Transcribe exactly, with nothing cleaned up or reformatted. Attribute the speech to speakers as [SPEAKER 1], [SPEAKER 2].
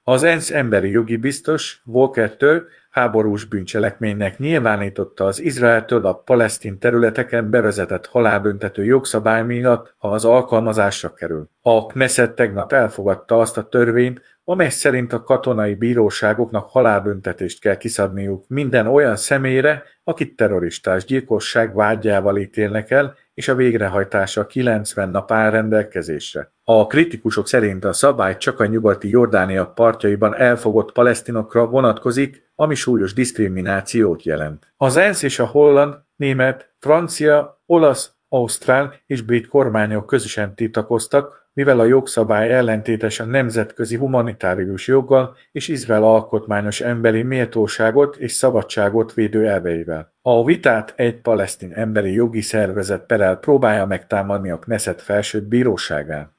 [SPEAKER 1] Az ENSZ emberi jogi biztos Volker Türk háborús bűncselekménynek nyilvánította az Izraeltől a palesztin területeken bevezetett halálbüntető jogszabály miatt, ha az alkalmazásra kerül. A Knesset tegnap elfogadta azt a törvényt, amely szerint a katonai bíróságoknak halálbüntetést kell kiszabniuk minden olyan személyre, akit terroristás gyilkosság vádjával ítélnek el, és a végrehajtása kilencven nap áll rendelkezésre. A kritikusok szerint a szabály csak a nyugati Jordánia partjaiban elfogott palesztinokra vonatkozik, ami súlyos diszkriminációt jelent. Az ENSZ és a holland, német, francia, olasz, ausztrál és brit kormányok közösen tiltakoztak, mivel a jogszabály ellentétes a nemzetközi humanitárius joggal és Izrael alkotmányos emberi méltóságot és szabadságot védő elveivel. A vitát egy palesztin emberi jogi szervezet perel próbálja megtámadni a Knesset felsőbb bíróságán.